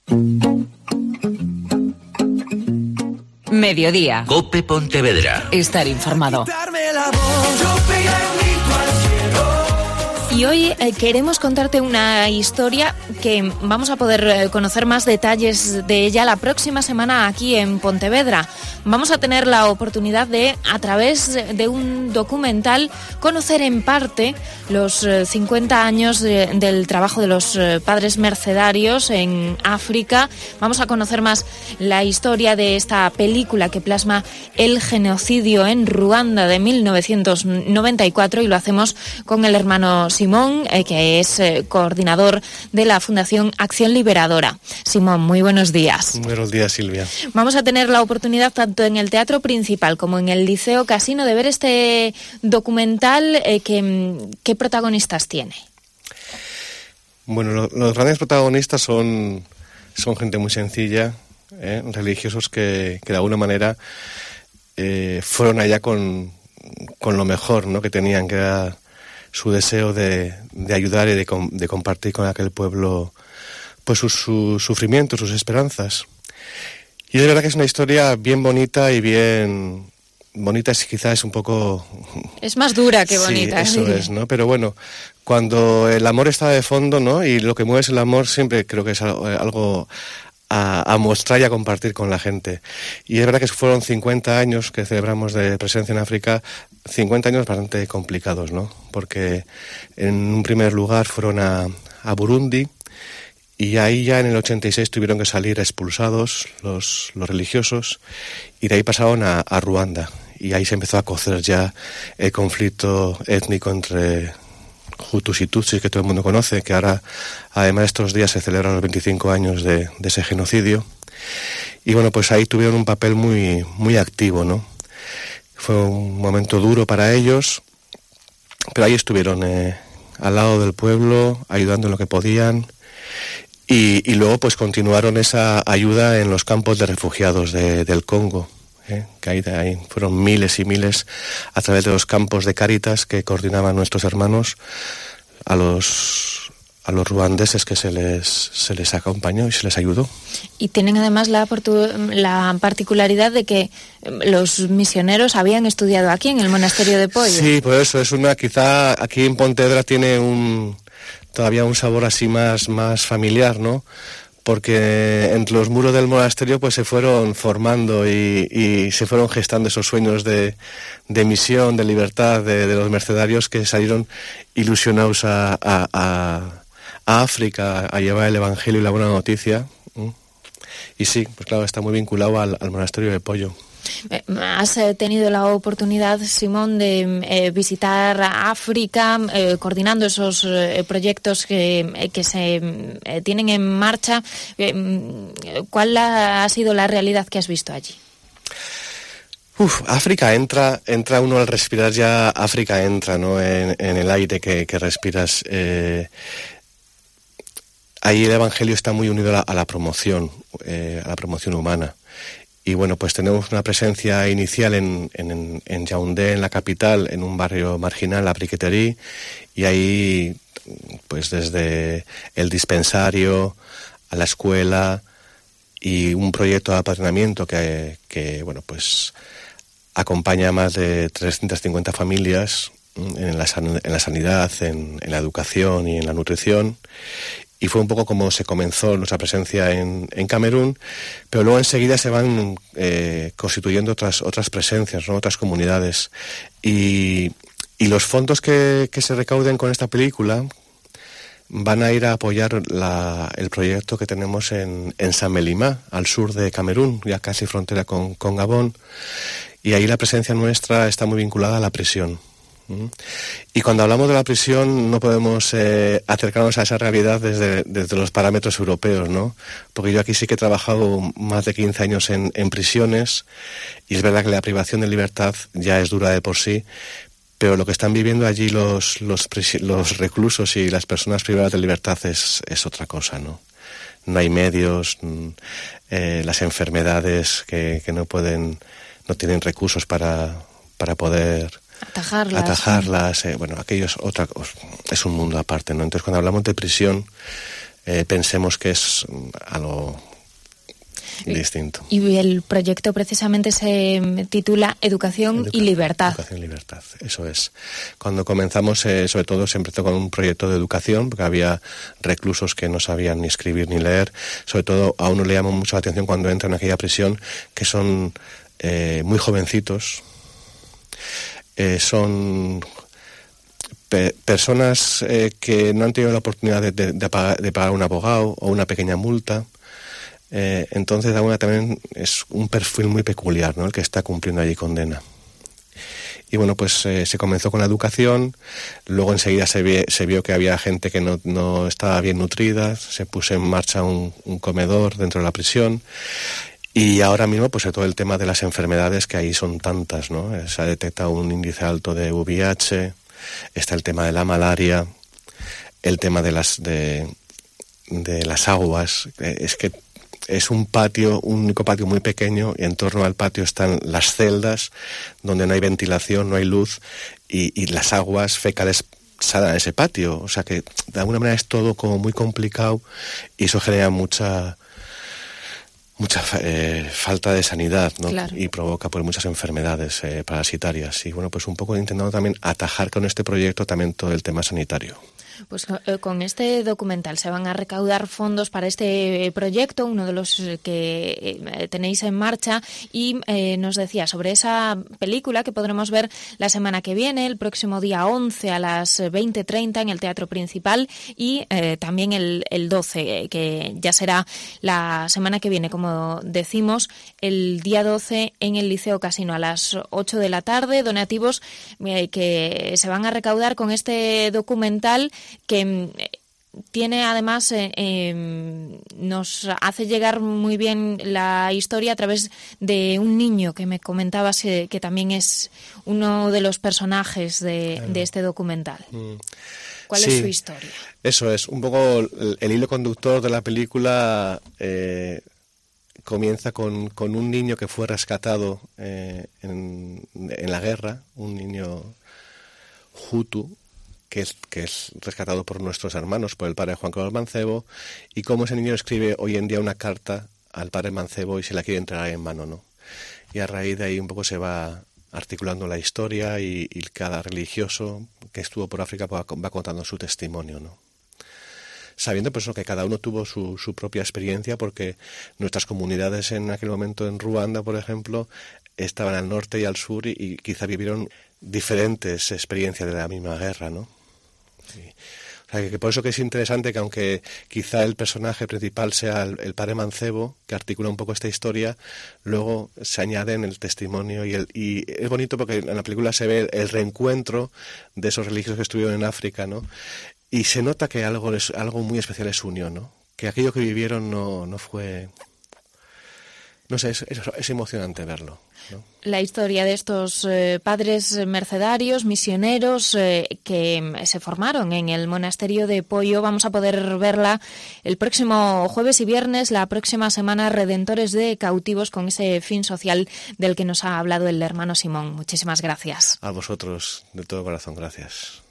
Mediodía. COPE Pontevedra. Estar informado. Y hoy queremos contarte una historia que vamos a poder conocer más detalles de ella la próxima semana aquí en Pontevedra. Vamos a tener la oportunidad de, a través de un documental, conocer en parte los 50 años del trabajo de los padres mercedarios en África. Vamos a conocer más la historia de esta película que plasma el genocidio en Ruanda de 1994 y lo hacemos con el hermano Simón, que es coordinador de la Fundación Acción Liberadora. Simón, muy buenos días. Buenos días, Silvia. Vamos a tener la oportunidad, tanto en el Teatro Principal como en el Liceo Casino, de ver este documental. ¿Qué protagonistas tiene? Bueno, los grandes protagonistas son gente muy sencilla, religiosos que de alguna manera fueron allá con lo mejor, ¿no?, que tenían, que era su deseo de ayudar y de compartir con aquel pueblo pues sus sufrimientos, sus esperanzas. Y es verdad que es una historia bien bonita y bien bonita, quizás es un poco... Es más dura que bonita. Sí, eso es, ¿no? Pero bueno, cuando el amor está de fondo, ¿no?, y lo que mueve es el amor, siempre creo que es algo a mostrar y a compartir con la gente. Y es verdad que fueron 50 años que celebramos de presencia en África, 50 años bastante complicados, ¿no? Porque en un primer lugar fueron a Burundi, y ahí ya en el 86 tuvieron que salir expulsados los religiosos, y de ahí pasaron a Ruanda, y ahí se empezó a cocer ya el conflicto étnico entre Hutus y Tutsis, que todo el mundo conoce, que ahora, además, estos días se celebran los 25 años de ese genocidio. Y bueno, pues ahí tuvieron un papel muy, muy activo, ¿no? Fue un momento duro para ellos, pero ahí estuvieron al lado del pueblo, ayudando en lo que podían. Y luego pues continuaron esa ayuda en los campos de refugiados del Congo, que ahí fueron miles y miles a través de los campos de Cáritas que coordinaban nuestros hermanos a los ruandeses, que se les acompañó y se les ayudó. Y tienen además la particularidad de que los misioneros habían estudiado aquí en el monasterio de Poyo. Sí, pues eso es quizá aquí en Pontevedra tiene todavía un sabor así más familiar, ¿no? Porque entre los muros del monasterio pues se fueron formando y se fueron gestando esos sueños de misión, de libertad de los mercedarios, que salieron ilusionados a África a llevar el Evangelio y la buena noticia. Y sí, pues claro, está muy vinculado al monasterio de Poyo. Has tenido la oportunidad, Simón, de visitar África, coordinando esos proyectos que se tienen en marcha. ¿Cuál ha sido la realidad que has visto allí? África entra uno al respirar ya, África entra, ¿no?, en el aire que respiras. Ahí el Evangelio está muy unido a la promoción humana. Y bueno, pues tenemos una presencia inicial en Yaoundé, en la capital, en un barrio marginal, la Briqueterie, y ahí pues desde el dispensario a la escuela y un proyecto de apadrinamiento que bueno, pues acompaña a más de 350 familias en la sanidad, en la educación y en la nutrición. Y fue un poco como se comenzó nuestra presencia en Camerún, pero luego enseguida se van constituyendo otras presencias, ¿no?, otras comunidades. Y los fondos que se recauden con esta película van a ir a apoyar el proyecto que tenemos en Saint-Mélimah, al sur de Camerún, ya casi frontera con Gabón. Y ahí la presencia nuestra está muy vinculada a la prisión. Y cuando hablamos de la prisión no podemos acercarnos a esa realidad desde los parámetros europeos, ¿no? Porque yo aquí sí que he trabajado más de 15 años en prisiones, y es verdad que la privación de libertad ya es dura de por sí, pero lo que están viviendo allí los reclusos y las personas privadas de libertad es otra cosa, ¿no? No hay medios, las enfermedades que no tienen recursos para poder atajarlas, bueno, aquello es un mundo aparte, ¿no? Entonces, cuando hablamos de prisión, pensemos que es algo distinto. Y el proyecto precisamente se titula Educación y Libertad. Educación y Libertad, eso es. Cuando comenzamos, sobre todo, se empezó con un proyecto de educación, porque había reclusos que no sabían ni escribir ni leer. Sobre todo, a uno le llama mucho la atención cuando entran en aquella prisión, que son muy jovencitos, son personas que no han tenido la oportunidad de pagar un abogado o una pequeña multa. Entonces también es un perfil muy peculiar, ¿no?, el que está cumpliendo allí condena. Y bueno, pues se comenzó con la educación, luego enseguida se vio que había gente que no estaba bien nutrida, se puso en marcha un comedor dentro de la prisión, y ahora mismo pues todo el tema de las enfermedades, que ahí son tantas, ¿no? Se ha detectado un índice alto de VIH, está el tema de la malaria, el tema de las aguas, es que es un único patio muy pequeño, y en torno al patio están las celdas donde no hay ventilación, no hay luz, y las aguas fecales salen a ese patio. O sea que de alguna manera es todo como muy complicado, y eso genera mucha falta de sanidad, ¿no? Claro. Y provoca pues muchas enfermedades parasitarias. Y bueno, pues un poco intentando también atajar con este proyecto también todo el tema sanitario. Pues con este documental se van a recaudar fondos para este proyecto, uno de los que tenéis en marcha, y nos decía sobre esa película que podremos ver la semana que viene, el próximo día 11 a las 20:30 en el Teatro Principal, y también el 12, que ya será la semana que viene, como decimos, el día 12 en el Liceo Casino a las 8 de la tarde, donativos que se van a recaudar con este documental, que tiene además, nos hace llegar muy bien la historia a través de un niño que me comentabas que también es uno de los personajes de este documental. ¿Cuál es su historia? Eso es, un poco el hilo conductor de la película. Comienza con un niño que fue rescatado en la guerra, un niño hutu, que es rescatado por nuestros hermanos, por el padre Juan Carlos Mancebo, y cómo ese niño escribe hoy en día una carta al padre Mancebo y se la quiere entregar en mano, ¿no? Y a raíz de ahí un poco se va articulando la historia, y cada religioso que estuvo por África va contando su testimonio, ¿no? Sabiendo pues que cada uno tuvo su propia experiencia, porque nuestras comunidades en aquel momento en Ruanda, por ejemplo, estaban al norte y al sur, y quizá vivieron diferentes experiencias de la misma guerra, ¿no? Sí. O sea, que por eso que es interesante que, aunque quizá el personaje principal sea el padre Mancebo, que articula un poco esta historia, luego se añaden el testimonio, y es bonito porque en la película se ve el reencuentro de esos religiosos que estuvieron en África, ¿no? Y se nota que algo muy especial les unió, ¿no? Que aquello que vivieron no fue... No sé, es emocionante verlo, ¿no? La historia de estos padres mercedarios, misioneros, que se formaron en el monasterio de Poyo. Vamos a poder verla el próximo jueves y viernes, la próxima semana, Redentores de Cautivos, con ese fin social del que nos ha hablado el hermano Simón. Muchísimas gracias. A vosotros, de todo corazón, gracias.